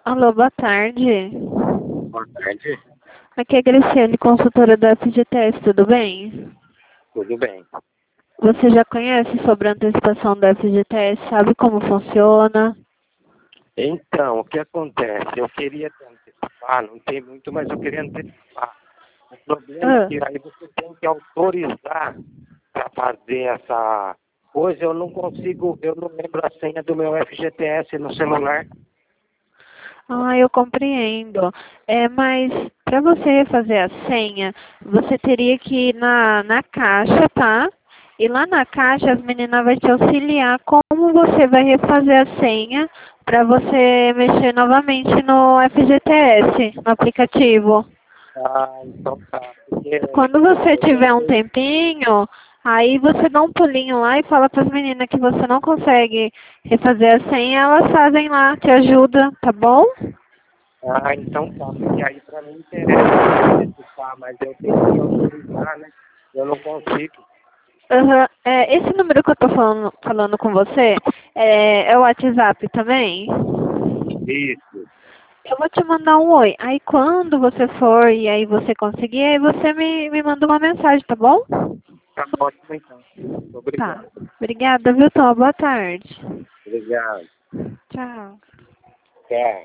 Alô, boa tarde. Boa tarde. Aqui é a Graciele, consultora da FGTS, tudo bem? Tudo bem. Você já conhece sobre a antecipação da FGTS, sabe como funciona? Então, o que acontece? Eu queria antecipar, não tem muito, mas eu queria antecipar. O problema é Ah, que aí você tem que autorizar para fazer essa coisa. Eu não consigo, eu não lembro a senha do meu FGTS no celular. eu compreendo. Mas para você fazer a senha, você teria que ir na caixa, tá? E lá na caixa as meninas vão te auxiliar como você vai refazer a senha para você mexer novamente no FGTS, no aplicativo. Ah, então tá. Porque Quando você eu tiver um tentei. tempinho, aí você dá um pulinho lá e fala para as meninas que você não consegue refazer a senha, elas fazem lá, te ajuda, tá bom? Ah, então tá. Porque aí para mim interessa antecipar, mas eu tenho que autorizar, né? Eu não consigo. Aham. Esse número que eu tô falando com você é o WhatsApp também? Isso. Eu vou te mandar um oi. Aí quando você for e aí você conseguir, aí você me manda uma mensagem, tá bom? Tá ótimo então. Tá. Obrigado. Obrigada, viu, Tom? Boa tarde. Obrigado. Tchau. É.